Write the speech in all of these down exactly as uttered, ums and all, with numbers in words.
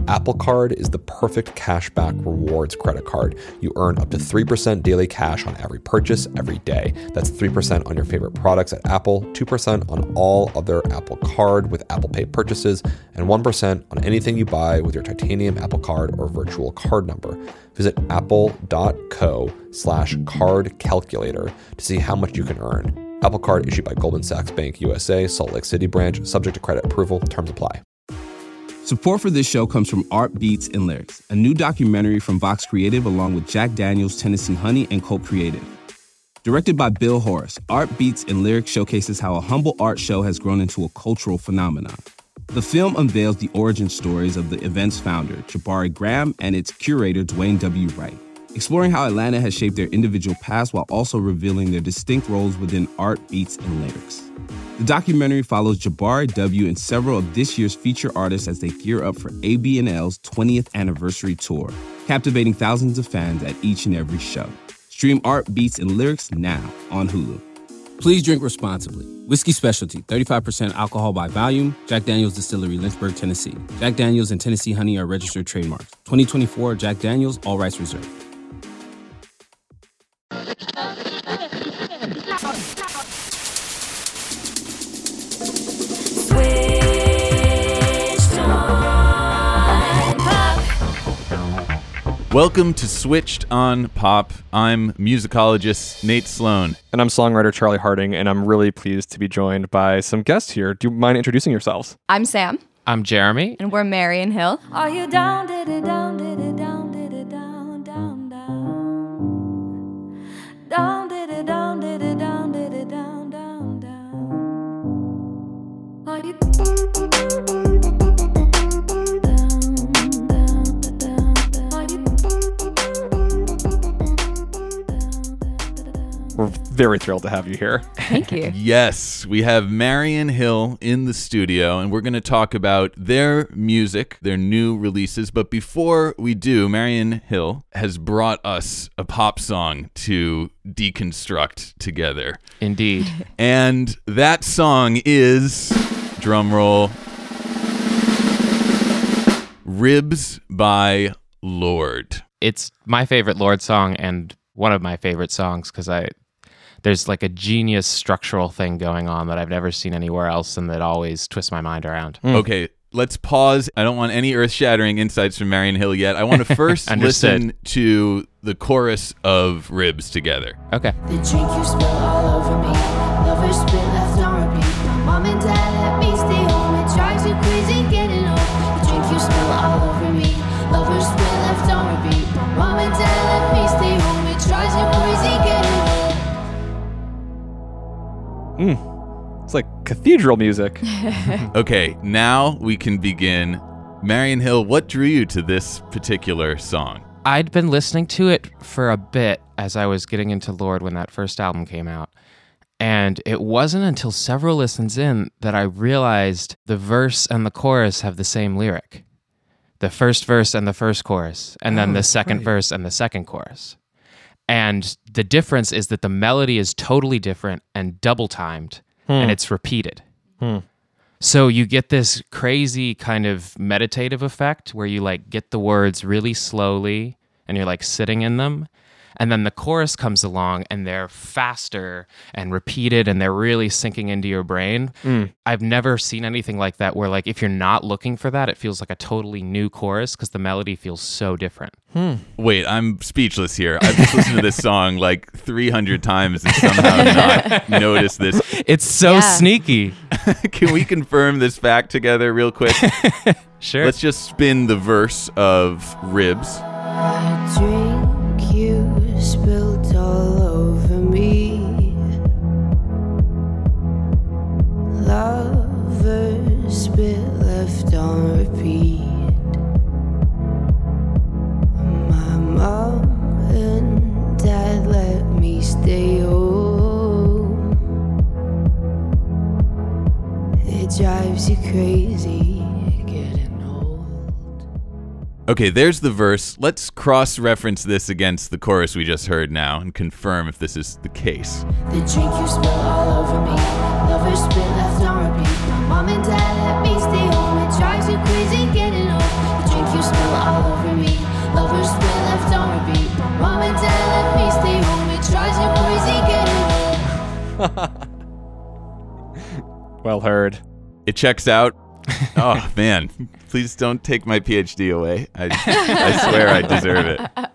Apple Card is the perfect cashback rewards credit card. You earn up to three percent daily cash on every purchase every day. That's three percent on your favorite products at Apple, two percent on all other Apple Card with Apple Pay purchases, and one percent on anything you buy with your titanium Apple Card or virtual card number. Visit apple.co slash card calculator to see how much you can earn. Apple Card issued by Goldman Sachs Bank U S A, Salt Lake City branch, subject to credit approval. Terms apply. Support for this show comes from Art Beats and Lyrics, a new documentary from Vox Creative along with Jack Daniels, Tennessee Honey, and Colt Creative. Directed by Bill Horace, Art Beats and Lyrics showcases how a humble art show has grown into a cultural phenomenon. The film unveils the origin stories of the event's founder, Jabari Graham, and its curator, Dwayne W. Wright, exploring how Atlanta has shaped their individual paths while also revealing their distinct roles within art, beats, and lyrics. The documentary follows Jabari W. and several of this year's feature artists as they gear up for A B and L's twentieth anniversary tour, captivating thousands of fans at each and every show. Stream Art, Beats, and Lyrics now on Hulu. Please drink responsibly. Whiskey Specialty, thirty-five percent alcohol by volume. Jack Daniels Distillery, Lynchburg, Tennessee. Jack Daniels and Tennessee Honey are registered trademarks. twenty twenty-four Jack Daniels, all rights reserved. Welcome to Switched on Pop. I'm musicologist Nate Sloan. And I'm songwriter Charlie Harding, and I'm really pleased to be joined by some guests here. Do you mind introducing yourselves? I'm Sam. I'm Jeremy. And we're Marion Hill. Are you down, did it down, did it down, did it down, down, down. Down, did it down, did it down, did it down, down, down. Are you We're very thrilled to have you here. Thank you. Yes, we have Marion Hill in the studio, and we're going to talk about their music, their new releases. But before we do, Marion Hill has brought us a pop song to deconstruct together. Indeed. And that song is, drum roll, Ribs by Lorde. It's my favorite Lorde song and one of my favorite songs because I there's like a genius structural thing going on that I've never seen anywhere else and that always twists my mind around. Mm. Okay, let's pause. I don't want any earth-shattering insights from Marion Hill yet. I want to first listen to the chorus of Ribs together. Okay. The drink you spill all over me, lovers spit left on repeat. My mom and dad let me stay home and drives you crazy getting home. The drink you spill all over me, lovers spit left on repeat. My mom and dad let me stay home and drives you crazy getting home. Mm. It's like cathedral music. Okay, now we can begin. Marion Hill, what drew you to this particular song? I'd been listening to it for a bit as I was getting into Lorde when that first album came out. And it wasn't until several listens in that I realized the verse and the chorus have the same lyric. The first verse and the first chorus, and then Oh, the second right. verse and the second chorus. And the difference is that the melody is totally different and double timed, Hmm. and it's repeated. Hmm. So you get this crazy kind of meditative effect where you like get the words really slowly and you're like sitting in them. And then the chorus comes along and they're faster and repeated and they're really sinking into your brain. Mm. I've never seen anything like that where like if you're not looking for that, it feels like a totally new chorus because the melody feels so different. Hmm. Wait, I'm speechless here. I've just listened to this song like three hundred times and somehow not noticed this. It's so Yeah. sneaky. Can we confirm this fact together real quick? Sure. Let's just spin the verse of Ribs. A drink you spilled all over me. Lovers spit left on repeat. My mom and dad let me stay home. It drives you crazy getting old. Okay, there's the verse. Let's cross-reference this against the chorus we just heard now and confirm if this is the case. The drink you spill all over me, lovers spit left on repeat. My mom and dad let me stay home. It drives you crazy getting home. The drink you you spill all over me. Lovers spit left on repeat. My mom and dad let me stay home. It drives you crazy getting home. Well heard. It checks out. Oh, man. Please don't take my P H D away. I, I swear I deserve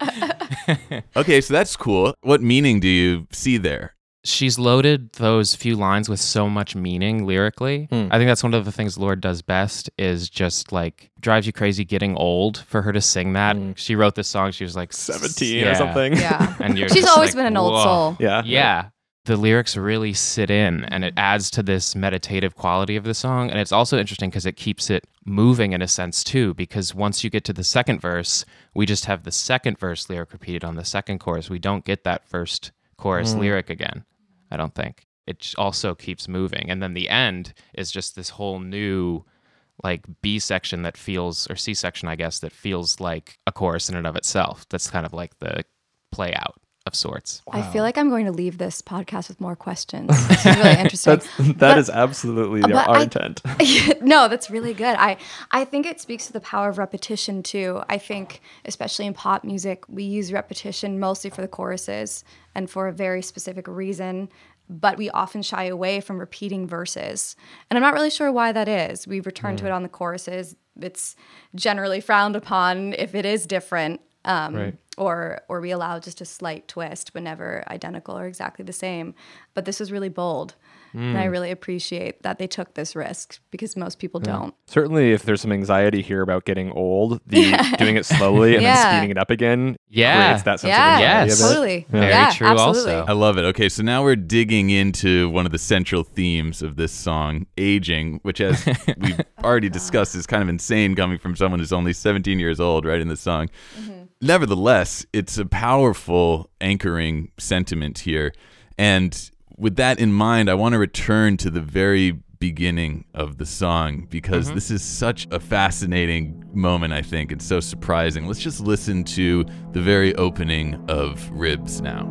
it. Okay, so that's cool. What meaning do you see there? She's loaded those few lines with so much meaning lyrically. Hmm. I think that's one of the things Lorde does best is just like drives you crazy getting old for her to sing that. Hmm. She wrote this song, she was like seventeen yeah. or something. Yeah. And you're She's just always like, been an old whoa. soul. Yeah. Yeah. The lyrics really sit in and it adds to this meditative quality of the song. And it's also interesting because it keeps it moving in a sense too, because once you get to the second verse, we just have the second verse lyric repeated on the second chorus. We don't get that first chorus Mm. lyric again, I don't think. It also keeps moving. And then the end is just this whole new like B section that feels, or C section, I guess, that feels like a chorus in and of itself. That's kind of like the play out of sorts. I feel like I'm going to leave this podcast with more questions. This is really interesting. That's, that But- is absolutely but our I- intent. No, that's really good. I, I think it speaks to the power of repetition too. I think, especially in pop music, we use repetition mostly for the choruses and for a very specific reason, but we often shy away from repeating verses. And I'm not really sure why that is. We return to it on the choruses. It's generally frowned upon if it is different. Um, Right. or or we allow just a slight twist but never identical or exactly the same. But this was really bold. And I really appreciate that they took this risk because most people don't. Certainly, if there's some anxiety here about getting old, the doing it slowly and Yeah. then speeding it up again Yeah. creates that sense Yeah, of anxiety. Yes. of it. totally. Yeah. Very Yeah, true absolutely. also. I love it. Okay, so now we're digging into one of the central themes of this song, aging, which, as we've already discussed, is kind of insane coming from someone who's only seventeen years old writing this song. Nevertheless, it's a powerful anchoring sentiment here. And with that in mind, I want to return to the very beginning of the song because this is such a fascinating moment, I think. It's so surprising. Let's just listen to the very opening of Ribs now.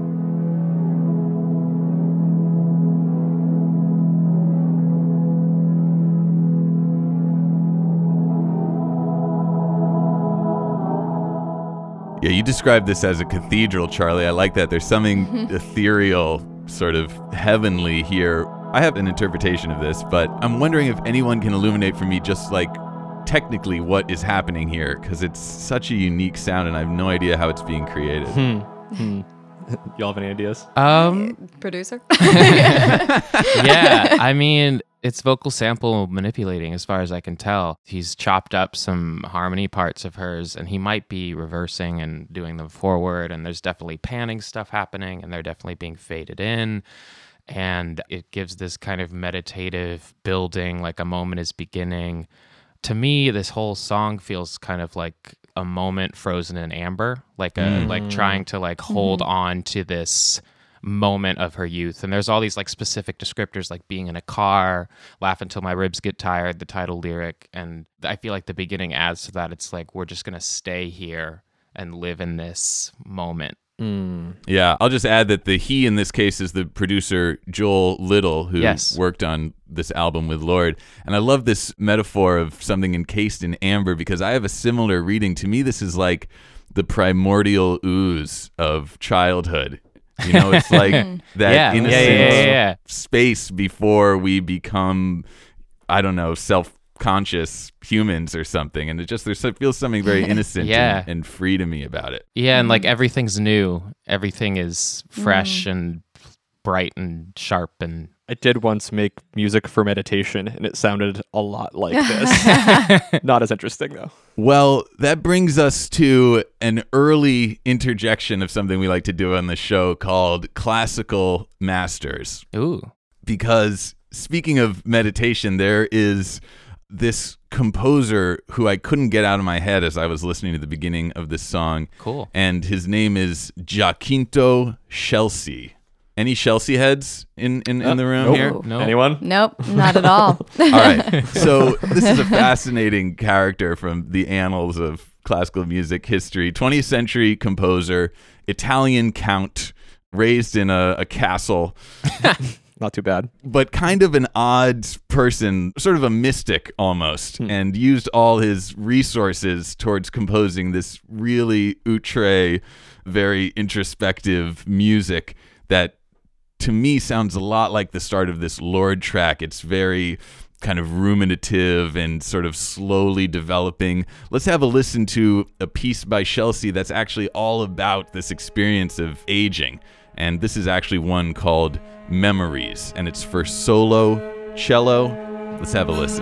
Yeah, you described this as a cathedral, Charlie. I like that. There's something ethereal, sort of heavenly here. I have an interpretation of this, but I'm wondering if anyone can illuminate for me just like technically what is happening here, because it's such a unique sound and I have no idea how it's being created. Hmm. Hmm. Y'all have any ideas? Um, Producer? yeah, I mean, it's vocal sample manipulating as far as I can tell. He's chopped up some harmony parts of hers and he might be reversing and doing them forward, and there's definitely panning stuff happening and they're definitely being faded in. And it gives this kind of meditative building, like a moment is beginning. To me, this whole song feels kind of like a moment frozen in amber, like a Mm. like trying to like hold on to this moment of her youth. And there's all these like specific descriptors, like being in a car, laugh until my ribs get tired, the title lyric. And I feel like the beginning adds to that. It's like we're just gonna stay here and live in this moment. Mm. Yeah, I'll just add that the he in this case is the producer Joel Little, who Yes. worked on this album with Lorde. And I love this metaphor of something encased in amber because I have a similar reading. To me, this is like the primordial ooze of childhood. You know, it's like that Yeah, yeah, innocent yeah, yeah, yeah. space before we become, I don't know, self-conscious humans or something. And it just there's it feels something very innocent Yeah. and, and free to me about it. Yeah, and like everything's new. Everything is fresh and bright and sharp and I did once make music for meditation, and it sounded a lot like this. Not as interesting, though. Well, that brings us to an early interjection of something we like to do on the show called Classical Masters. ooh. Because speaking of meditation, there is this composer who I couldn't get out of my head as I was listening to the beginning of this song. Cool. And his name is Giacinto Scelsi. Any Scelsi heads in, in, in the room Nope. here? No. Anyone? Nope, not at all. All right. So this is a fascinating character from the annals of classical music history. twentieth century composer, Italian count, raised in a, a castle. not too bad. But kind of an odd person, sort of a mystic almost, Hmm. and used all his resources towards composing this really outre, very introspective music that to me sounds a lot like the start of this Lorde track. It's very kind of ruminative and sort of slowly developing. Let's have a listen to a piece by Chelsea that's actually all about this experience of aging. And this is actually one called Memories, and it's for solo cello. Let's have a listen.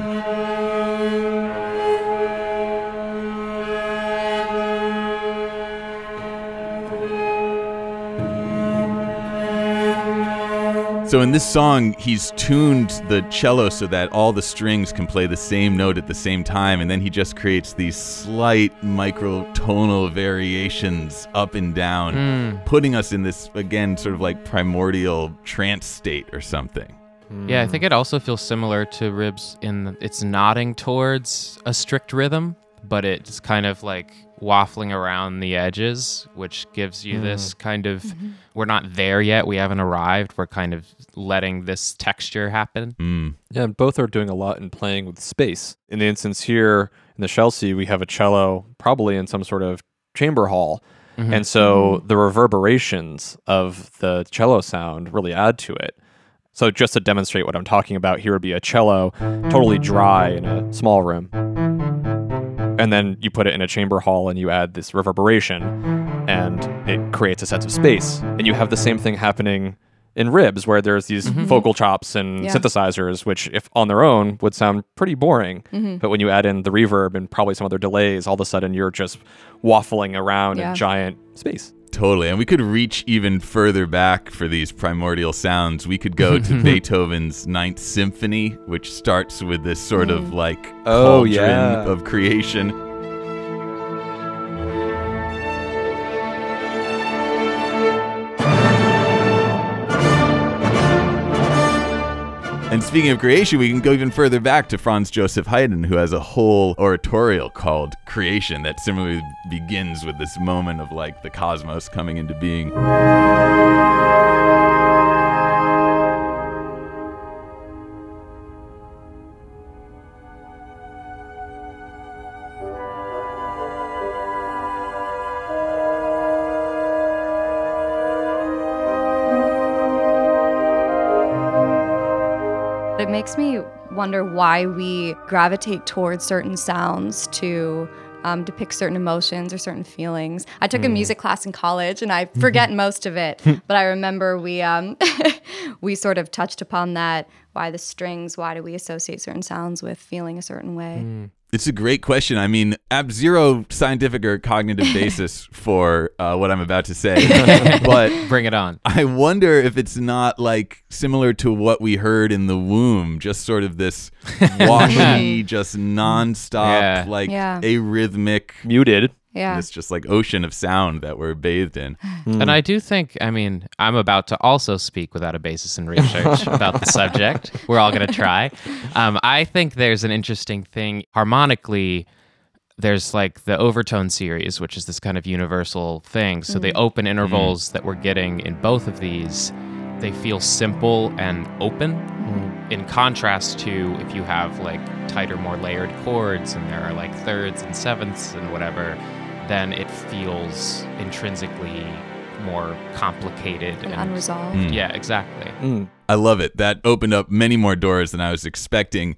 So in this song, he's tuned the cello so that all the strings can play the same note at the same time, and then he just creates these slight microtonal variations up and down, Mm. putting us in this, again, sort of like primordial trance state or something. Yeah, I think it also feels similar to Ribs in the, it's nodding towards a strict rhythm, but it's kind of like waffling around the edges, which gives you this kind of, we're not there yet, we haven't arrived, we're kind of letting this texture happen. Mm. Yeah, and both are doing a lot in playing with space. In the instance here, in the Chelsea, we have a cello probably in some sort of chamber hall. Mhm. And so the reverberations of the cello sound really add to it. So just to demonstrate what I'm talking about, here would be a cello totally dry in a small room. And then you put it in a chamber hall and you add this reverberation and it creates a sense of space. And you have the same thing happening in Ribs, where there's these vocal chops and Yeah. synthesizers, which if on their own would sound pretty boring. Mm-hmm. But when you add in the reverb and probably some other delays, all of a sudden you're just waffling around Yeah. in giant space. Totally. And we could reach even further back for these primordial sounds. We could go to Beethoven's Ninth Symphony, which starts with this sort of like Oh, cauldron yeah. of creation. And speaking of creation, we can go even further back to Franz Joseph Haydn, who has a whole oratorial called Creation that similarly begins with this moment of like the cosmos coming into being. It makes me wonder why we gravitate towards certain sounds to um, depict certain emotions or certain feelings. I took a music class in college, and I forget most of it, but I remember we um, we sort of touched upon that. Why the strings? Why do we associate certain sounds with feeling a certain way? It's a great question. I mean, I have zero scientific or cognitive basis for uh, what I'm about to say, but Bring it on. I wonder if it's not like similar to what we heard in the womb, just sort of this washy, just nonstop, Yeah. like Yeah. arrhythmic, Muted. Yeah. this just like ocean of sound that we're bathed in. And I do think, I mean, I'm about to also speak without a basis in research about the subject. We're all going to try. Um, I think there's an interesting thing harmonically. There's like the overtone series, which is this kind of universal thing. So the open intervals that we're getting in both of these, they feel simple and open. In contrast to if you have like tighter, more layered chords and there are like thirds and sevenths and whatever, then it feels intrinsically more complicated And unresolved. Mm. Yeah, exactly. Mm. I love it. That opened up many more doors than I was expecting.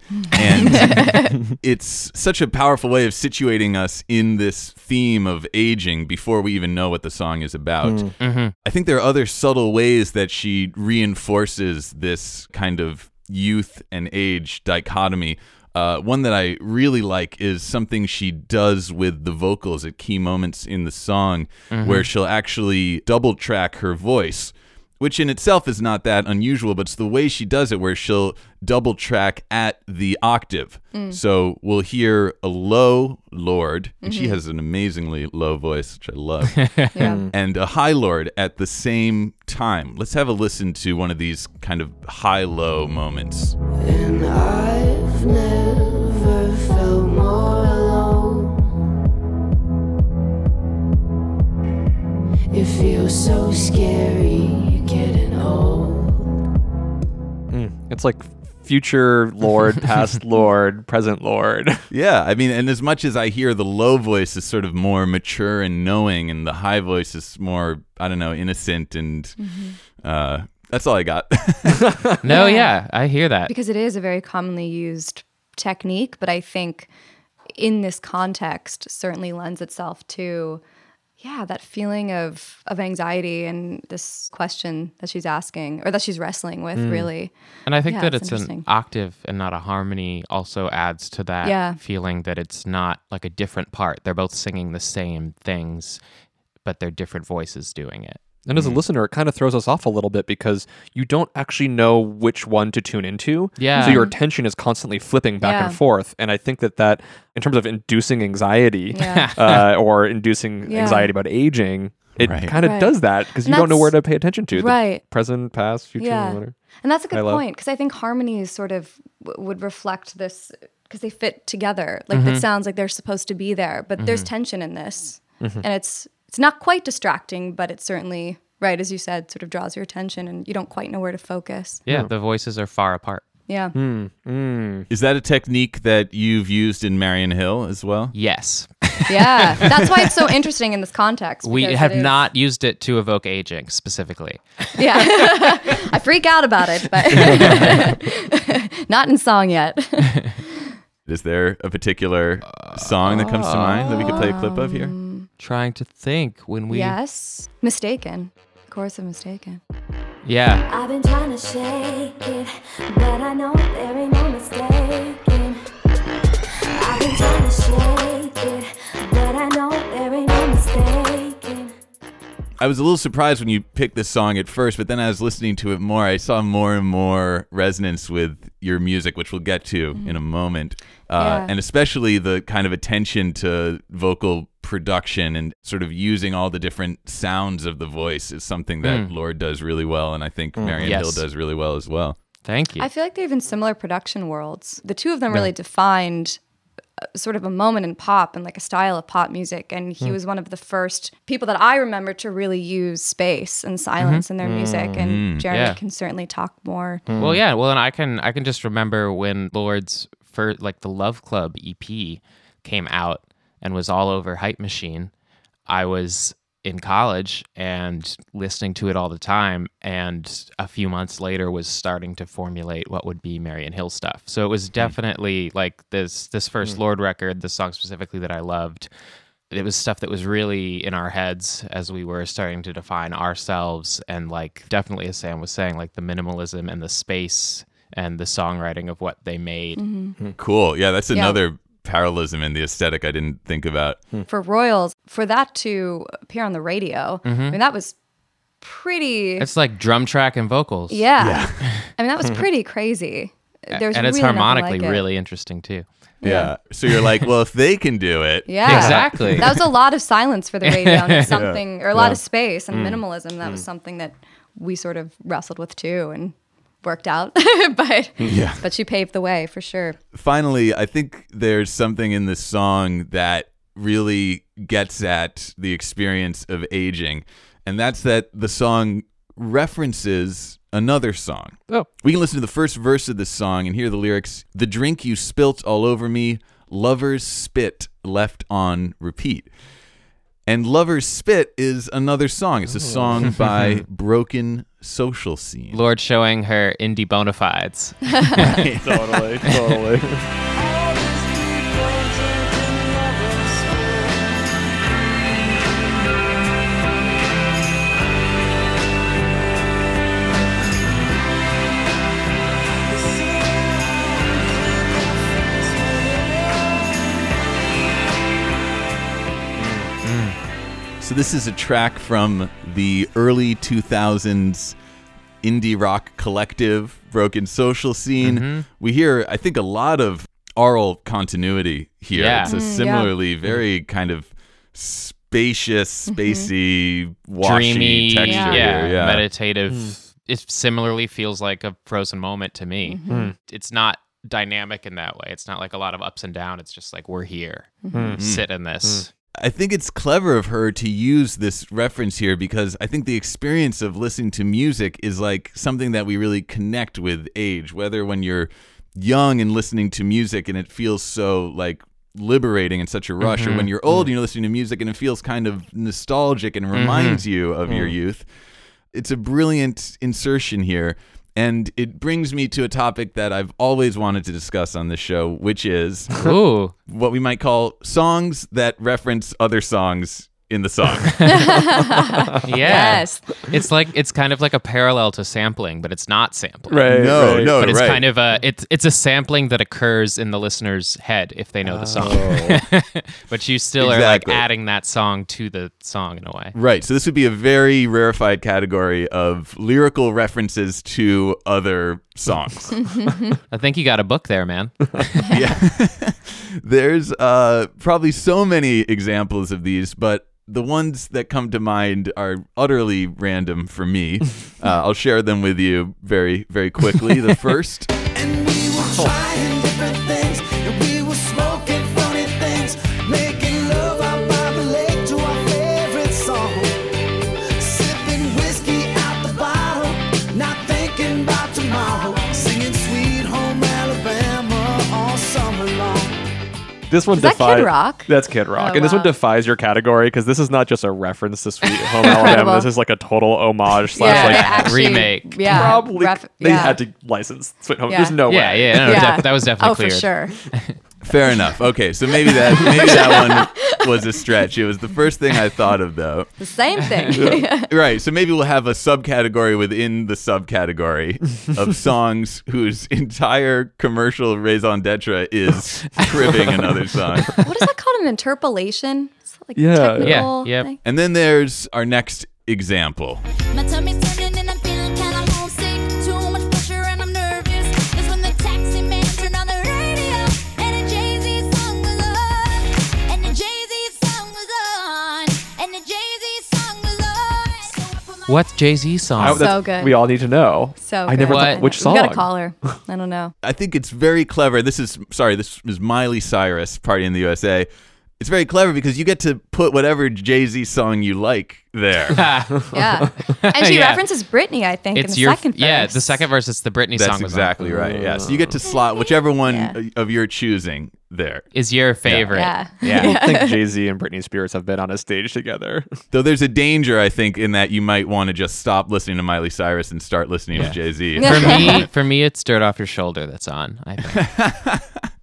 And it's such a powerful way of situating us in this theme of aging before we even know what the song is about. Mm-hmm. I think there are other subtle ways that she reinforces this kind of youth and age dichotomy. Uh, one that I really like is something she does with the vocals at key moments in the song, where she'll actually double track her voice, which in itself is not that unusual, but it's the way she does it where she'll double track at the octave. So we'll hear a low Lorde, and she has an amazingly low voice, which I love, Yeah. and a high Lorde at the same time. Let's have a listen to one of these kind of high-low moments. And I've never felt more alone. It feels so scary getting old. It's like future Lorde, past Lorde, present Lorde. Yeah, I mean, and as much as I hear the low voice is sort of more mature and knowing, and the high voice is more, I don't know, innocent, and mm-hmm. uh, that's all I got. No, yeah, I hear that. Because it is a very commonly used technique, but I think in this context certainly lends itself to, yeah, that feeling of, of anxiety and this question that she's asking or that she's wrestling with, mm. really. And I think yeah, that it's an octave and not a harmony also adds to that yeah. feeling that it's not like a different part. They're both singing the same things, but they're different voices doing it. And as a listener, it kind of throws us off a little bit because you don't actually know which one to tune into. Yeah. So your attention is constantly flipping back yeah. and forth. And I think that that, in terms of inducing anxiety yeah. uh, or inducing yeah. anxiety about aging, it right. kind of right. does that because you and don't know where to pay attention to. Right. The present, past, future, yeah. whatever. And that's a good I point because I think harmonies sort of w- would reflect this because they fit together. Like Mm-hmm. it sounds like they're supposed to be there, but mm-hmm. there's tension in this. Mm-hmm. And it's it's not quite distracting, but it's certainly... right, as you said, sort of draws your attention and you don't quite know where to focus. Yeah, the voices are far apart. Yeah. Mm, mm. Is that a technique that you've used in Marian Hill as well? Yes. Yeah, that's why it's so interesting in this context. We because have it is- not used it to evoke aging specifically. Yeah. I freak out about it, but not in song yet. Is there a particular song that comes to mind that we could play a clip of here? Trying to think when we... Yes. Mistaken. Chorus of Mistaken. Yeah. I've been trying to shake it, but I know there ain't no mistaking. I've been trying to shake it, but I know there ain't no mistaking. I was a little surprised when you picked this song at first, but then I was listening to it more. I saw more and more resonance with your music, which we'll get to mm-hmm. in a moment. Uh, Yeah. And especially the kind of attention to vocal production and sort of using all the different sounds of the voice is something that Mm. Lorde does really well. And I think Mm. Marian Yes. Hill does really well as well. Thank you. I feel like they're even similar production worlds. The two of them really defined uh, sort of a moment in pop and like a style of pop music. And he was one of the first people that I remember to really use space and silence in their music. And Jeremy Yeah. can certainly talk more. Well, yeah. Well, and I can I can just remember when Lorde's first, like the Love Club E P came out and was all over Hype Machine. I was in college and listening to it all the time, and a few months later was starting to formulate what would be Marian Hill stuff. So it was definitely like this this first Lorde record, the song specifically that I loved. It was stuff that was really in our heads as we were starting to define ourselves, and like definitely, as Sam was saying, like the minimalism and the space and the songwriting of what they made. Mm-hmm. Cool. Yeah, that's Yeah. another parallelism in the aesthetic I didn't think about. For Royals, for that to appear on the radio, I mean, that was pretty... It's like drum track and vocals. yeah. I mean, that was pretty crazy. There's and it's really nothing harmonically like it. really interesting too. Yeah. So you're like, well, if they can do it. Yeah. Exactly. That was a lot of silence for the radio, and it's something, or a lot Yeah. of space and Mm. minimalism. That was something that we sort of wrestled with too and worked out. but Yeah. but she paved the way for sure. Finally, I think there's something in this song that really gets at the experience of aging, and that's that the song references another song. Oh. We can listen to the first verse of this song and hear the lyrics. The drink you spilt all over me, lover's spit left on repeat. And Lover's Spit is another song. It's a song by Broken Social Scene. Lorde showing her indie bona fides. Totally, totally. So this is a track from the early two thousands indie rock collective, Broken Social Scene. Mhm. We hear, I think, a lot of aural continuity here. Yeah. It's a Mm, yeah. similarly very kind of spacious, spacey, washy Dreamy, texture yeah, here. Yeah. meditative. It similarly feels like a frozen moment to me. Mm. It's not dynamic in that way. It's not like a lot of ups and downs. It's just like we're here. Mm. Sit in this. I think it's clever of her to use this reference here because I think the experience of listening to music is like something that we really connect with age, whether when you're young and listening to music and it feels so like liberating and such a rush, mm-hmm. or when you're old and you're listening to music and it feels kind of nostalgic and reminds mm-hmm. you of mm. your youth. It's a brilliant insertion here. And it brings me to a topic that I've always wanted to discuss on this show, which is Ooh. what we might call songs that reference other songs in the song. yeah. Yes. It's like it's kind of like a parallel to sampling, but it's not sampling. Right. No, right. no, But it's right. kind of a it's it's a sampling that occurs in the listener's head if they know Oh. the song. But you still are like Exactly. adding that song to the song in a way. Right. So this would be a very rarefied category of lyrical references to other songs. I think you got a book there, man. Yeah. There's uh, probably so many examples of these, but the ones that come to mind are utterly random for me. Uh, I'll share them with you very, very quickly. The first. And we were trying different things, and we were smoking funny things, making love out by the lake to our favorite song, sipping whiskey out the bottle, not thinking about tomorrow, singing Sweet Home Alabama all summer long. This one Is that defies. Kid Rock? That's Kid Rock, Oh, and this one wow. defies your category because this is not just a reference to Sweet Home Alabama. Incredible. This is like a total homage slash Yeah, like they actually- remake. Yeah, probably ref- they yeah. had to license Sweet Home. Yeah. There's no Yeah, way. yeah, no, Yeah. def- that was definitely Oh, clear. for sure. Fair enough. Okay, so maybe that maybe that one was a stretch. It was the first thing I thought of, though. The same thing. Right, so maybe we'll have a subcategory within the subcategory of songs whose entire commercial raison d'etre is cribbing another song. What is that called? An interpolation? Is that like Yeah. technical Yeah, yep. thing? And then there's our next example. My tummy's turning and I'm feeling kinda homesick. Too much pressure and I'm nervous. That's when the taxi man turned on the radio and a Jay-Z song was on. And the Jay-Z song was on. And the Jay-Z song was on. So I put my What Jay-Z I- song? that's- So good. We all need to know. So I never good. thought which song. We gotta call her. I don't know. I think it's very clever. This is, sorry, this is Miley Cyrus, Party in the U S A. It's very clever because you get to put whatever Jay-Z song you like there. Yeah. And she Yeah. references Britney, I think, in It's the your second verse. yeah, the second verse. It's the Britney That's song. was on. exactly right. Yeah, so you get to slot whichever one Yeah. of your choosing there. Is your favorite? Yeah. yeah. I don't think Jay-Z and Britney Spears have been on a stage together. Though there's a danger, I think, in that you might want to just stop listening to Miley Cyrus and start listening Yeah. to Jay-Z. For me, for me, it's Dirt Off Your Shoulder that's on. I think.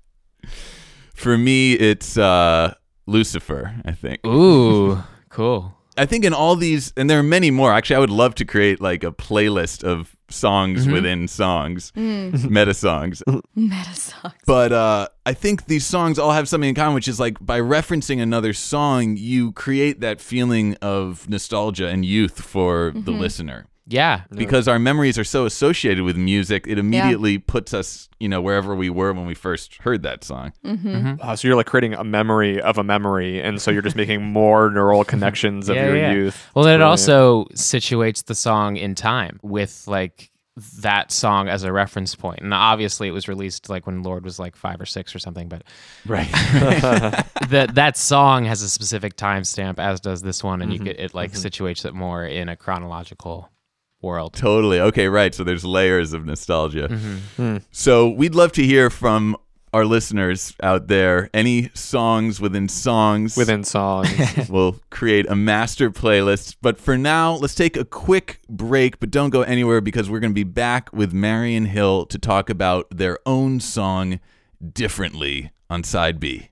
For me, it's uh, Lucifer, I think. Ooh, cool. I think in all these, and there are many more. Actually, I would love to create like a playlist of songs within songs, meta songs. Meta songs. But uh, I think these songs all have something in common, which is like by referencing another song, you create that feeling of nostalgia and youth for the listener. Yeah. Because our memories are so associated with music, it immediately puts us, you know, wherever we were when we first heard that song. Wow, so you're like creating a memory of a memory, and so you're just making more neural connections of Yeah, your yeah. youth. Well, then it Brilliant. also situates the song in time with like that song as a reference point. And obviously it was released like when Lord was like five or six or something, but Right. that that song has a specific timestamp, as does this one, and you get it like situates it more in a chronological world. Totally. Okay, right. So there's layers of nostalgia. So we'd love to hear from our listeners out there. Any songs within songs. Within songs. We'll create a master playlist. But for now, let's take a quick break, but don't go anywhere because we're going to be back with Marion Hill to talk about their own song, Differently, on Side B.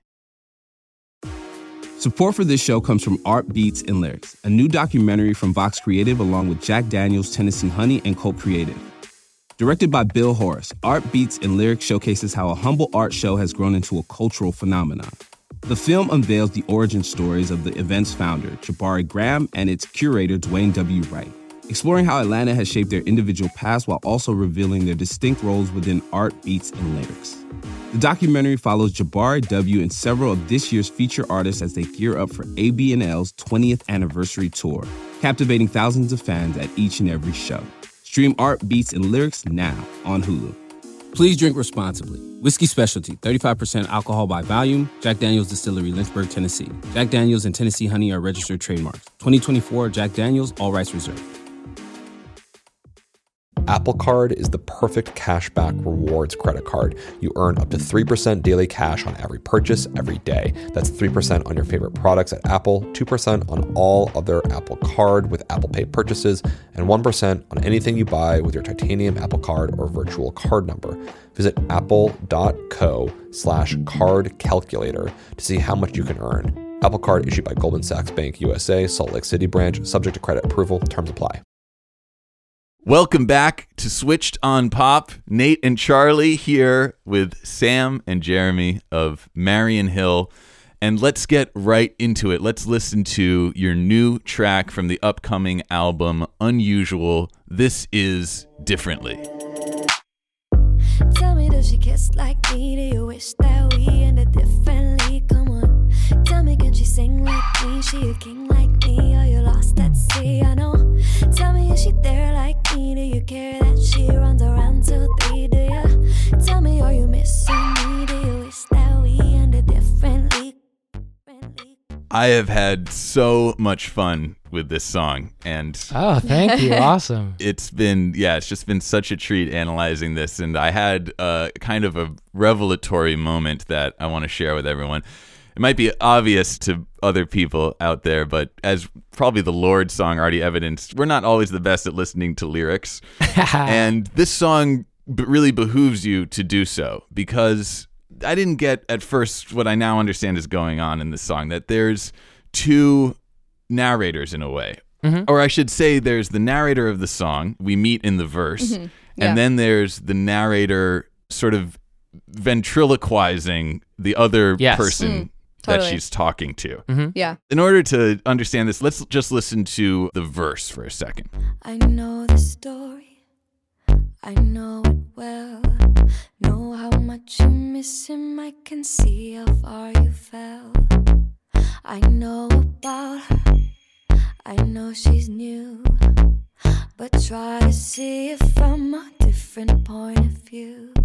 Support for this show comes from Art Beats and Lyrics, a new documentary from Vox Creative along with Jack Daniels, Tennessee Honey, and Colt Creative. Directed by Bill Horace, Art Beats and Lyrics showcases how a humble art show has grown into a cultural phenomenon. The film unveils the origin stories of the event's founder, Jabari Graham, and its curator, Dwayne W. Wright, exploring how Atlanta has shaped their individual paths while also revealing their distinct roles within art, beats, and lyrics. The documentary follows Jabari W. and several of this year's feature artists as they gear up for A B N L's twentieth anniversary tour, captivating thousands of fans at each and every show. Stream Art, Beats, and Lyrics now on Hulu. Please drink responsibly. Whiskey Specialty, thirty-five percent alcohol by volume. Jack Daniel's Distillery, Lynchburg, Tennessee. Jack Daniel's and Tennessee Honey are registered trademarks. twenty twenty-four Jack Daniel's, all rights reserved. Apple Card is the perfect cashback rewards credit card. You earn up to three percent daily cash on every purchase every day. That's three percent on your favorite products at Apple, two percent on all other Apple Card with Apple Pay purchases, and one percent on anything you buy with your titanium Apple Card or virtual card number. Visit apple.co slash card calculator to see how much you can earn. Apple Card issued by Goldman Sachs Bank U S A, Salt Lake City branch, subject to credit approval. Terms apply. Welcome back to Switched on Pop. Nate and Charlie here with Sam and Jeremy of Marion Hill. And let's get right into it. Let's listen to your new track from the upcoming album, Unusual. This is Differently. Tell me, does she kiss like me? Do you wish that we ended differently? Come on. Tell me, can she sing like me? She a king like me? Are you lost at sea? I know. Tell me, is she there like me? Do you care that she runs around till three? Do you? Tell me, are you missing me? Do you wish that we ended differently? I have had so much fun with this song, and Oh, thank you. Awesome. it's been, yeah, it's just been such a treat analyzing this, and I had uh, kind of a revelatory moment that I want to share with everyone. It might be obvious to other people out there, but as probably the Lorde song already evidenced, we're not always the best at listening to lyrics, and this song b- really behooves you to do so, because I didn't get at first what I now understand is going on in this song, that there's two narrators in a way. Mm-hmm. Or I should say there's the narrator of the song we meet in the verse, Mm-hmm. Yeah. and then there's the narrator sort of ventriloquizing the other Yes. person Mm, that totally. she's talking to. Mm-hmm. Yeah. In order to understand this, let's just listen to the verse for a second. I know the story, I know it well. Know how much you miss him, I can see how far you fell. I know about her, I know she's new, but try to see it from a different point of view.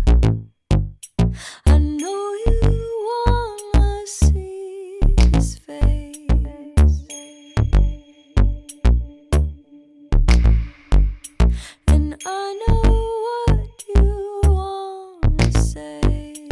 I know you wanna see his face, and I know what you wanna say.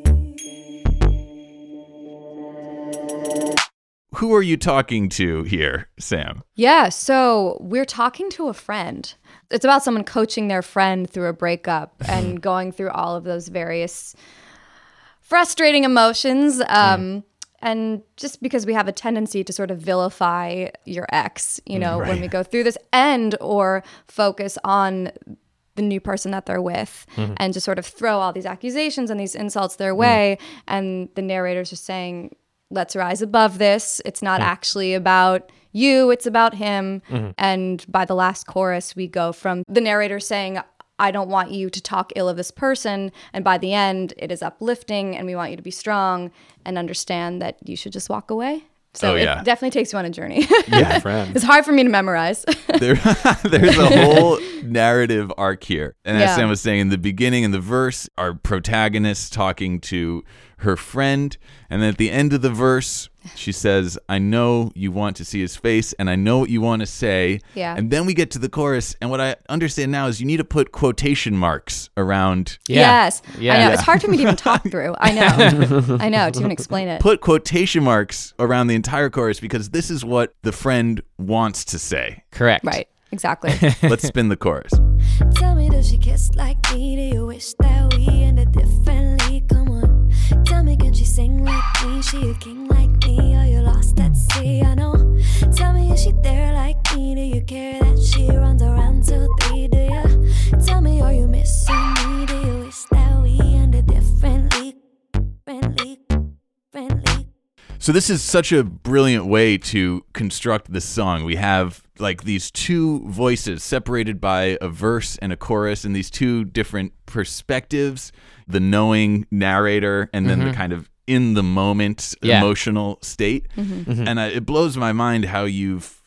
Who are you talking to here, Sam? Yeah, so we're talking to a friend. It's about someone coaching their friend through a breakup and going through all of those various frustrating emotions. Um, and just because we have a tendency to sort of vilify your ex, you know, when we go through this, and or focus on the new person that they're with, and just sort of throw all these accusations and these insults their way. And the narrator's just saying, let's rise above this. It's not actually about you, it's about him. And by the last chorus, we go from the narrator saying, I don't want you to talk ill of this person. And by the end, it is uplifting, and we want you to be strong and understand that you should just walk away. So Oh, yeah. it definitely takes you on a journey. Yeah, friend. It's hard for me to memorize. There, there's a whole narrative arc here. And as Yeah. Sam was saying, in the beginning, in the verse, our protagonist talking to her friend. And then at the end of the verse, she says, I know you want to see his face, and I know what you want to say. Yeah. And then we get to the chorus. And what I understand now is you need to put quotation marks around. Yeah. Yes. Yeah. I know. Yeah. It's hard for me to even talk through. I know. I know, to even explain it. Put quotation marks around the entire chorus, because this is what the friend wants to say. Correct. Right. Exactly. Let's spin the chorus. Tell me, does she kiss like me? Do you wish that we ended differently? Come on. Tell me, can she sing like me? She a king like me? Are you lost at sea? I know. Tell me, is she there like me? Do you care that she runs around till three? Do you? Tell me, are you missing me? Do you wish that we ended differently? Friendly, friendly. So this is such a brilliant way to construct this song. We have like these two voices separated by a verse and a chorus, and these two different perspectives, the knowing narrator and then the kind of in the moment Yeah. emotional state. And I, it blows my mind how you've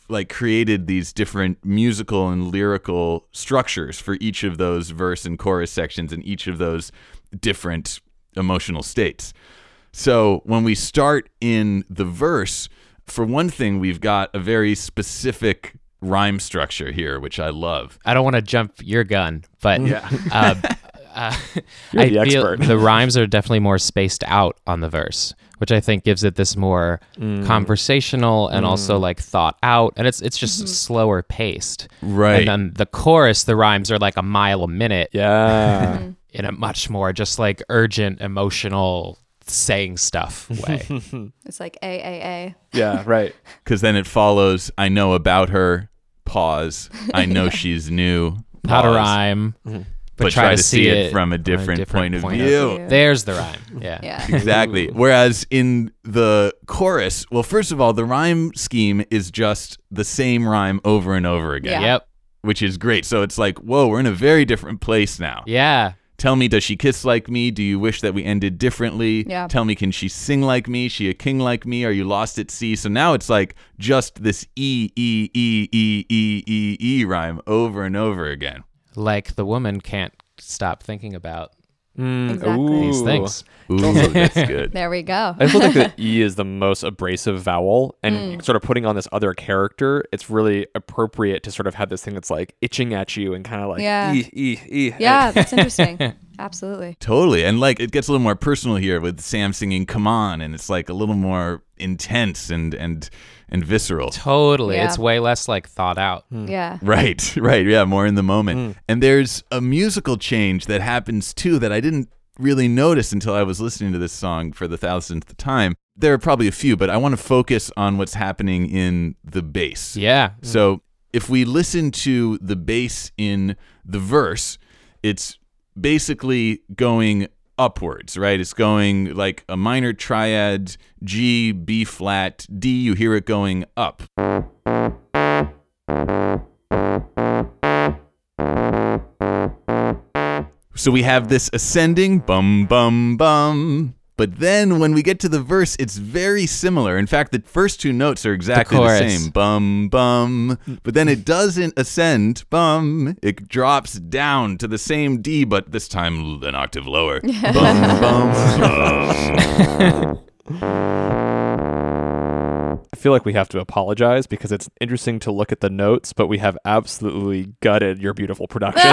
like created these different musical and lyrical structures for each of those verse and chorus sections and each of those different emotional states. So when we start in the verse, for one thing, we've got a very specific rhyme structure here, which I love. I don't want to jump your gun, but Yeah. uh, uh, You're I the feel expert. the rhymes are definitely more spaced out on the verse, which I think gives it this more Mm. conversational and also like thought out, and it's it's just slower paced. Right. And then the chorus, the rhymes are like a mile a minute Yeah. in a much more just like urgent, emotional, saying stuff way. It's like A A A. Yeah, right. Because then it follows, I know about her, pause, I know she's new, Not a pause, rhyme, but, try, to see it from a different, point of view. view. There's the rhyme. Yeah. Yeah. Exactly. Whereas in the chorus, well, first of all, the rhyme scheme is just the same rhyme over and over again, Yeah. Yep. which is great. So it's like, whoa, we're in a very different place now. Yeah. Tell me, does she kiss like me? Do you wish that we ended differently? Yeah. Tell me, can she sing like me? She a king like me? Are you lost at sea? So now it's like just this E, E, E, E, E, E, E rhyme over and over again. Like the woman can't stop thinking about Mm, Exactly. these ooh. things. Ooh, that's good. There we go. I also think that E is the most abrasive vowel, and sort of putting on this other character, it's really appropriate to sort of have this thing that's like itching at you and kind of like Yeah. E, E, E. Yeah, that's interesting. Absolutely. Totally. And like it gets a little more personal here with Sam singing Come On, and it's like a little more intense and and and visceral. Totally. Yeah. It's way less like thought out. Yeah. Right, right. Yeah, more in the moment. And there's a musical change that happens too that I didn't really notice until I was listening to this song for the thousandth time. There are probably a few, but I want to focus on what's happening in the bass. Yeah. So if we listen to the bass in the verse, it's basically going upwards, right? It's going like a minor triad, G, B flat, D, you hear it going up. So we have this ascending bum bum bum. But then when we get to the verse, it's very similar. In fact, the first two notes are exactly the, chorus. same. Bum bum. But then it doesn't ascend, bum. It drops down to the same D, but this time an octave lower. Bum bum. I feel like we have to apologize because it's interesting to look at the notes, but we have absolutely gutted your beautiful production.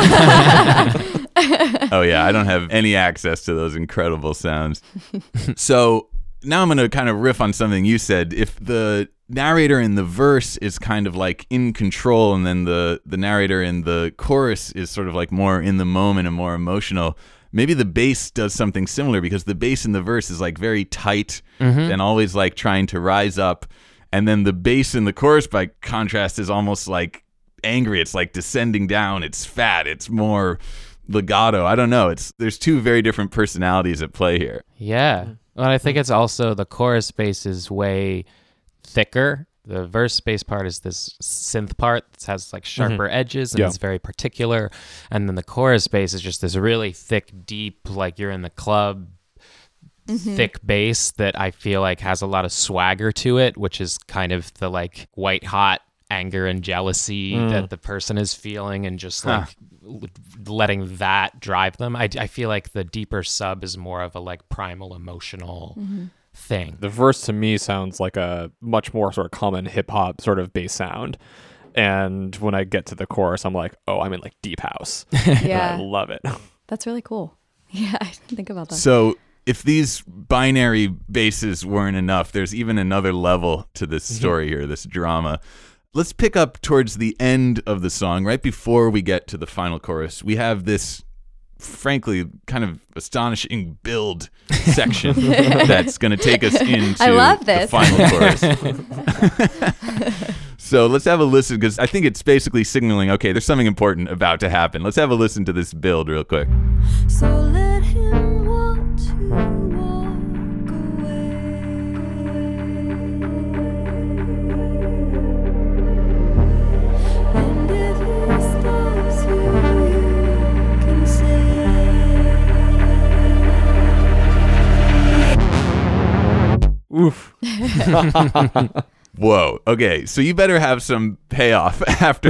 Oh yeah, I don't have any access to those incredible sounds. So now I'm going to kind of riff on something you said. If the narrator in the verse is kind of like in control, and then the, the narrator in the chorus is sort of like more in the moment and more emotional, maybe the bass does something similar, because the bass in the verse is like very tight and always like trying to rise up. And then the bass in the chorus, by contrast, is almost like angry. It's like descending down. It's fat. It's more legato. I don't know. It's there's two very different personalities at play here. Yeah. Well, I think it's also the chorus bass is way thicker. The verse bass part is this synth part that has like sharper edges and Yeah. it's very particular. And then the chorus bass is just this really thick, deep, like you're in the club, thick bass that I feel like has a lot of swagger to it, which is kind of the like white hot anger and jealousy that the person is feeling, and just like l- letting that drive them. I, I feel like the deeper sub is more of a like primal emotional thing. The verse to me sounds like a much more sort of common hip hop sort of bass sound. And when I get to the chorus, I'm like, oh, I'm in like deep house. And I Yeah. love it. That's really cool. Yeah, I didn't think about that. So if these binary basses weren't enough, there's even another level to this story here, this drama. Let's pick up towards the end of the song, right before we get to the final chorus. We have this, frankly, kind of astonishing build section that's going to take us into I love the this. final chorus. So let's have a listen, because I think it's basically signaling, okay, there's something important about to happen. Let's have a listen to this build real quick. So let him want to walk away. And if he stops you, you can say. Oof. Whoa. Okay. So you better have some payoff after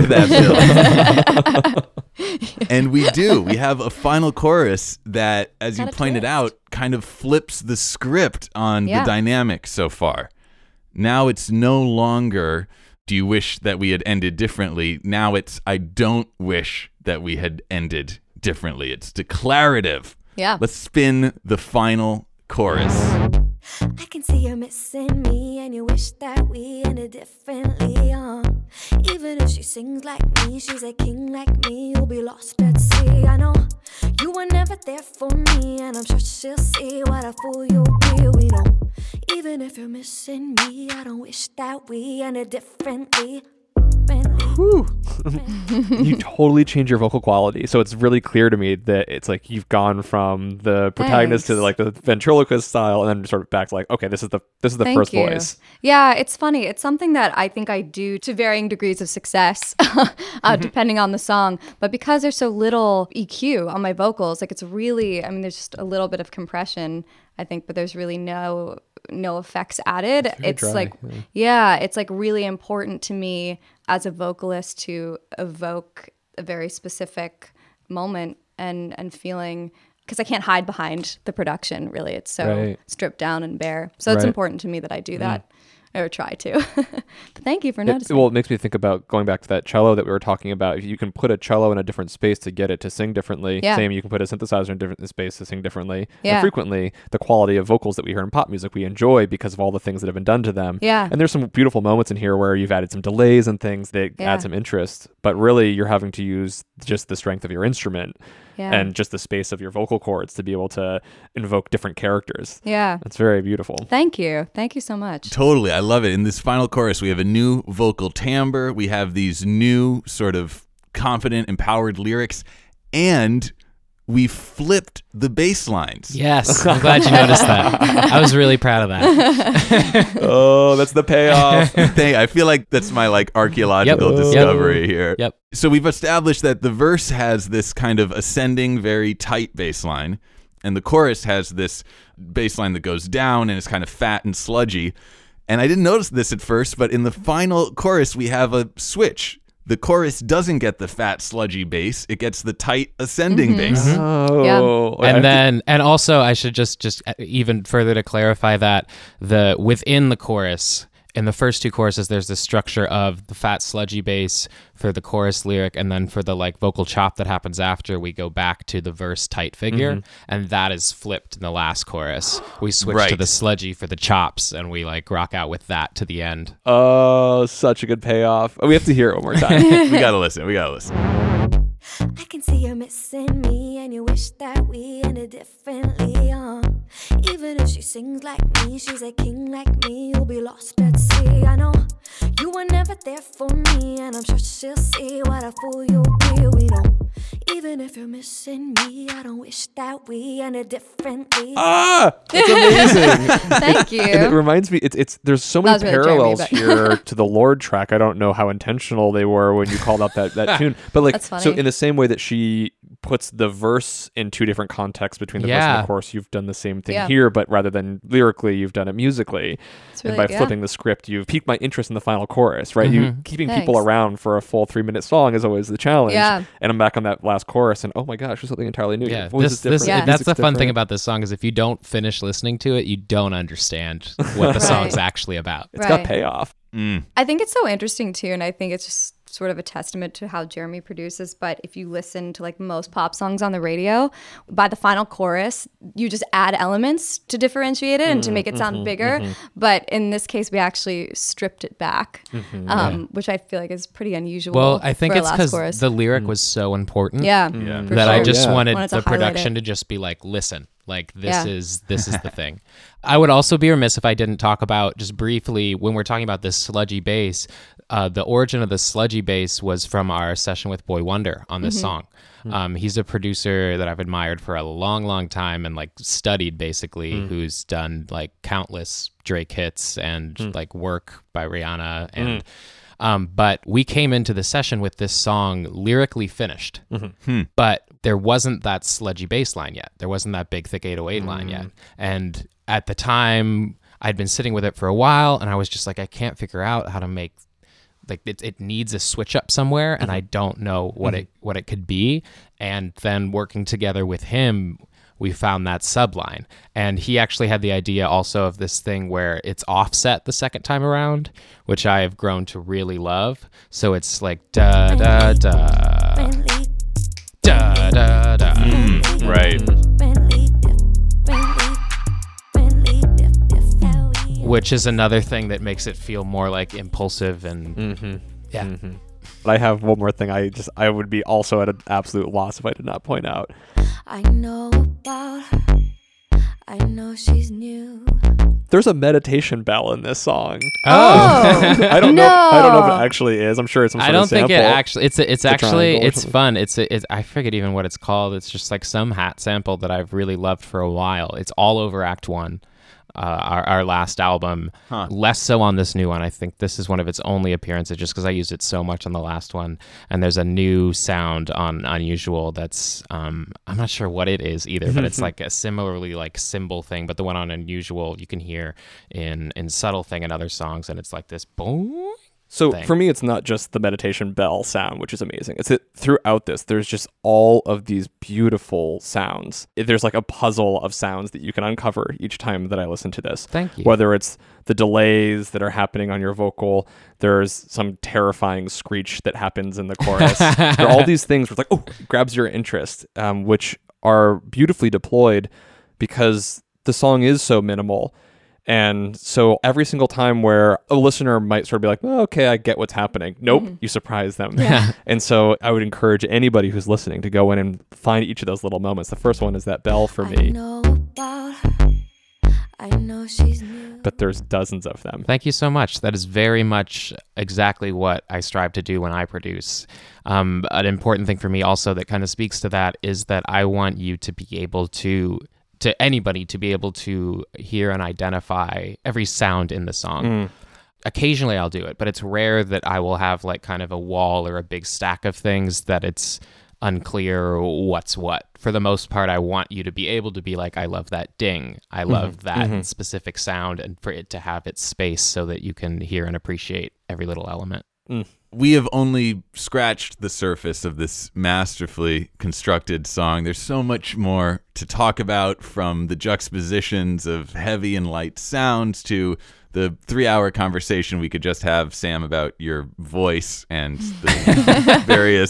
that, Bill. And we do. We have a final chorus that, as you Got a pointed twist. out, kind of flips the script on Yeah. the dynamic so far. Now it's no longer, do you wish that we had ended differently? Now it's, I don't wish that we had ended differently. It's declarative. Yeah. Let's spin the final chorus. I can see you're missing me and you wish that we ended differently, uh. Even if she sings like me, she's a king like me, you'll be lost at sea. I know you were never there for me, and I'm sure she'll see what a fool you'll be. We know, even if you're missing me, I don't wish that we ended differently. Whew. You totally change your vocal quality, so it's really clear to me that it's like you've gone from the protagonist to Thanks. like the ventriloquist style, and then sort of back to like, okay, this is the this is the Thank first you. voice. Yeah, it's funny. It's something that I think I do to varying degrees of success, uh, depending on the song. But because there's so little E Q on my vocals, like it's really, I mean, there's just a little bit of compression, I think, but there's really no no effects added. very It's dry, like, yeah. yeah, it's like really important to me as a vocalist to evoke a very specific moment and and feeling, because I can't hide behind the production, really. It's so Right. stripped down and bare. So it's Right. important to me that I do that, or try to. But thank you for It, noticing. well, it makes me think about going back to that cello that we were talking about. If you can put a cello in a different space to get it to sing differently, Yeah. same, you can put a synthesizer in a different space to sing differently. Yeah. And frequently, the quality of vocals that we hear in pop music we enjoy because of all the things that have been done to them. Yeah. And there's some beautiful moments in here where you've added some delays and things that Yeah. add some interest, but really you're having to use just the strength of your instrument Yeah. and just the space of your vocal cords to be able to invoke different characters. Yeah. That's very beautiful. Thank you. Thank you so much. Totally. I love it. In this final chorus, we have a new vocal timbre. We have these new sort of confident, empowered lyrics, and we flipped the bass lines. Yes, I'm glad you noticed that. I was really proud of that. Oh, that's the payoff. Thing. I feel like that's my like archaeological Yep. discovery here. Yep. So we've established that the verse has this kind of ascending, very tight bass line, and the chorus has this bass line that goes down and is kind of fat and sludgy. And I didn't notice this at first, but in the final chorus, we have a switch. The chorus doesn't get the fat, sludgy bass. It gets the tight, ascending bass. Oh. I- And then, and also, I should just, just even further to clarify that the within the chorus, in the first two choruses, there's this structure of the fat, sludgy bass for the chorus lyric, and then for the like vocal chop that happens after, we go back to the verse tight figure, and that is flipped in the last chorus. We switch to Right. the sludgy for the chops, and we like rock out with that to the end. Oh, such a good payoff. Oh, we have to hear it one more time. We gotta listen. We gotta listen. I can see you're missing me and you wish that we ended differently, uh. Even if she sings like me, she's a king like me, you'll be lost at sea. I know you were never there for me, and I'm sure she'll see what a fool you'll be. We know, even if you're missing me, I don't wish that we ended differently. Ah, that's amazing. Thank you. And it reminds me, it's it's there's so many That was really Jeremy, parallels but- here to the Lord track. I don't know how intentional they were when you called out that, that tune, but like That's so funny. in the same way that she puts the verse in two different contexts between the verse and Yeah. the chorus, you've done the same thing Yeah. here, but rather than lyrically, you've done it musically. It's and really- by yeah. flipping the script, you've piqued my interest in the final chorus, right? You keeping people Thanks. around for a full three minute song is always the challenge. Yeah. And I'm back on that last chorus, and oh my gosh, there's something entirely new. Yeah, Your voice this, is this, different, Yeah. that's the music's fun thing different. about this song is if you don't finish listening to it, you don't understand what the song's actually about. It's got Right. payoff. I think it's so interesting too, and I think it's just sort of a testament to how Jeremy produces. But if you listen to like most pop songs on the radio, by the final chorus, you just add elements to differentiate it and to make it sound bigger. But in this case, we actually stripped it back, um, which I feel like is pretty unusual. Well, I think for a it's last because chorus. the lyric was so important. yeah, Yeah. for that I sure. just Yeah. wanted Wanted to the highlight production it. to just be like, listen, like this Yeah. is this is the thing. I would also be remiss if I didn't talk about just briefly when we're talking about this sludgy bass. Uh, the origin of the sludgy bass was from our session with Boy Wonder on this song. Um, he's a producer that I've admired for a long, long time and like studied basically, who's done like countless Drake hits and like work by Rihanna and. Um, but we came into the session with this song lyrically finished, but there wasn't that sludgy bass line yet. There wasn't that big, thick eight oh eight line yet. And at the time, I'd been sitting with it for a while, and I was just like, I can't figure out how to make, like it, it needs a switch up somewhere, and I don't know what Mhm. it what it could be. And then working together with him, we found that subline. And he actually had the idea also of this thing where it's offset the second time around, which I have grown to really love. So it's like da da da da da da. Mm, right. Which is another thing that makes it feel more like impulsive and Mm-hmm. yeah. Mm-hmm. But I have one more thing. I just I would be also at an absolute loss if I did not point out. I know about her. I know she's new. There's a meditation bell in this song. Oh, I don't know. If, I don't know if No. it actually is. I'm sure it's some sort I don't of think sample. it actually. It's it's The actually triangle or it's something. fun. It's a, it's I forget even what it's called. It's just like some hat sample that I've really loved for a while. It's all over Act One, uh, our our last album. Huh. Less so on this new one. I think this is one of its only appearances, just because I used it so much on the last one. And there's a new sound on Unusual that's um I'm not sure what it is either, but it's like a similarly like cymbal thing. But the one on Unusual you can hear in in Subtle Thing and other songs, and it's like this boom. So thing. for me, it's not just the meditation bell sound, which is amazing. It's that throughout this, there's just all of these beautiful sounds. It- There's like a puzzle of sounds that you can uncover each time that I listen to this. Thank you. Whether it's the delays that are happening on your vocal, there's some terrifying screech that happens in the chorus. There are all these things where it's like, oh, it grabs your interest, um, which are beautifully deployed because the song is so minimal. And so every single time where a listener might sort of be like, oh, okay, I get what's happening. Nope, you surprise them. Yeah. And so I would encourage anybody who's listening to go in and find each of those little moments. The first one is that bell for I me, know about her. I know she's new. but there's dozens of them. Thank you so much. That is very much exactly what I strive to do when I produce. Um, an important thing for me also that kind of speaks to that is that I want you to be able to, to anybody to be able to hear and identify every sound in the song. Mm. Occasionally I'll do it, but it's rare that I will have like kind of a wall or a big stack of things that it's unclear what's what. For the most part, I want you to be able to be like, I love that ding. I love that mhm. specific sound, and for it to have its space so that you can hear and appreciate every little element. We have only scratched the surface of this masterfully constructed song. There's so much more to talk about, from the juxtapositions of heavy and light sounds to the three-hour conversation we could just have, Sam, about your voice and the various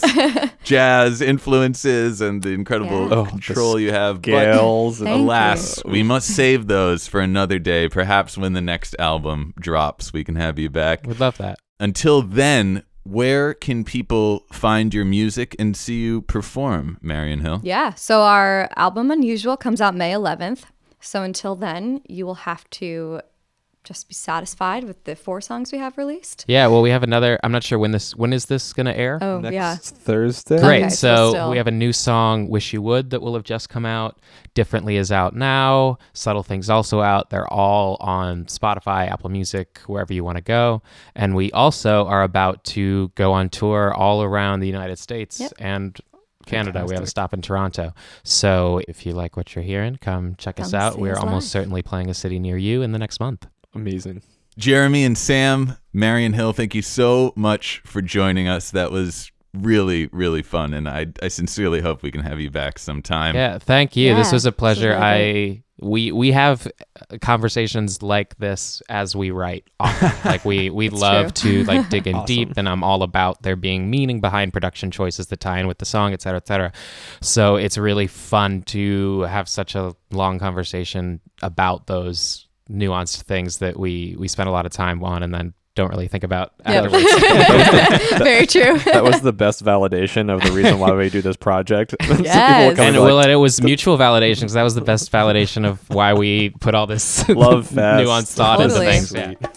jazz influences and the incredible Yeah. Oh, control the you have. But Gales. Thank alas, we must save those for another day. Perhaps when the next album drops, we can have you back. Would love that. Until then, where can people find your music and see you perform, Marion Hill? Yeah. So our album Unusual comes out May eleventh. So until then, you will have to just be satisfied with the four songs we have released. Yeah, well, we have another. I'm not sure when this when is this gonna air. Oh, Next yeah. Thursday. Great. Okay, so so still- we have a new song, Wish You Would, that will have just come out. Differently is out now. Subtle Things also out. They're all on Spotify, Apple Music, wherever you want to go. And we also are about to go on tour all around the United States Yep. and Canada. We have a Fantastic. stop in Toronto. So if you like what you're hearing, come check us Come out. see We're us almost live. certainly playing a city near you in the next month. Amazing. Jeremy and Sam, Marion Hill, thank you so much for joining us. That was really, really fun, and I, I sincerely hope we can have you back sometime. Yeah, thank you. This Yeah, was a this was pleasure. really I we we have conversations like this as we write often. Like we we love to like dig in Awesome. deep, and I'm all about there being meaning behind production choices that tie in with the song, et cetera, et cetera. So it's really fun to have such a long conversation about those nuanced things that we we spend a lot of time on and then don't really think about Yep. afterwards. Very true. That was the best validation of the reason why we do this project. So people Yes. come And like, well, it was mutual validation because that was the best validation of why we put all this Love fest. nuanced thought Totally. into things. Yeah.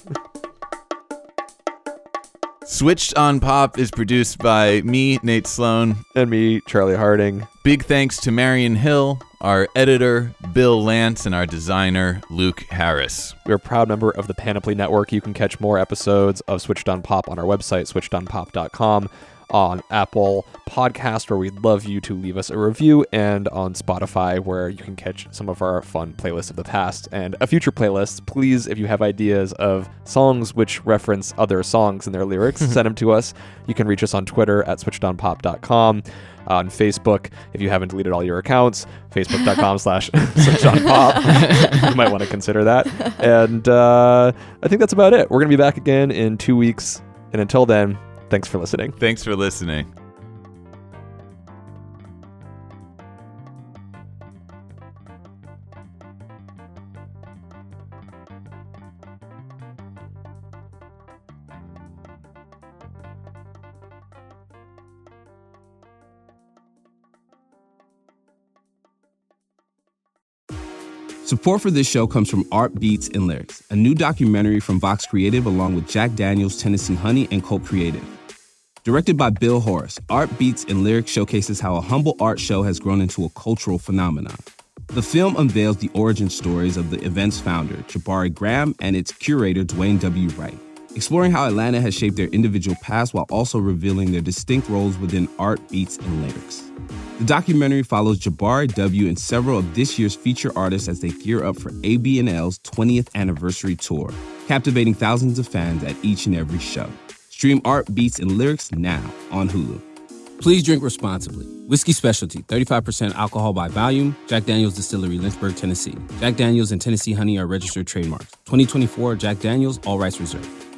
Switched on Pop is produced by me, Nate Sloan. and me, Charlie Harding. Big thanks to Marion Hill, our editor, Bill Lance, and our designer, Luke Harris. We're a proud member of the Panoply Network. You can catch more episodes of Switched on Pop on our website, switched on pop dot com. on Apple Podcast, where we'd love you to leave us a review, and on Spotify, where you can catch some of our fun playlists of the past and a future playlist. Please, if you have ideas of songs which reference other songs in their lyrics, send them to us. You can reach us on Twitter at switched on pop dot com. On Facebook, if you haven't deleted all your accounts, facebook.com slash switchedonpop. You might want to consider that. And uh, I think that's about it. We're going to be back again in two weeks. And until then, thanks for listening. Thanks for listening. Support for this show comes from Art Beats and Lyrics, a new documentary from Vox Creative along with Jack Daniels, Tennessee Honey, and Colt Creative. Directed by Bill Horace, Art Beats and Lyrics showcases how a humble art show has grown into a cultural phenomenon. The film unveils the origin stories of the event's founder, Jabari Graham, and its curator, Dwayne W. Wright, exploring how Atlanta has shaped their individual past while also revealing their distinct roles within art, beats, and lyrics. The documentary follows Jabari W. and several of this year's feature artists as they gear up for A B N L's twentieth anniversary tour, captivating thousands of fans at each and every show. Stream Art, Beats, and Lyrics now on Hulu. Please drink responsibly. Whiskey Specialty, thirty-five percent alcohol by volume. Jack Daniels Distillery, Lynchburg, Tennessee. Jack Daniels and Tennessee Honey are registered trademarks. twenty twenty-four Jack Daniels, all rights reserved.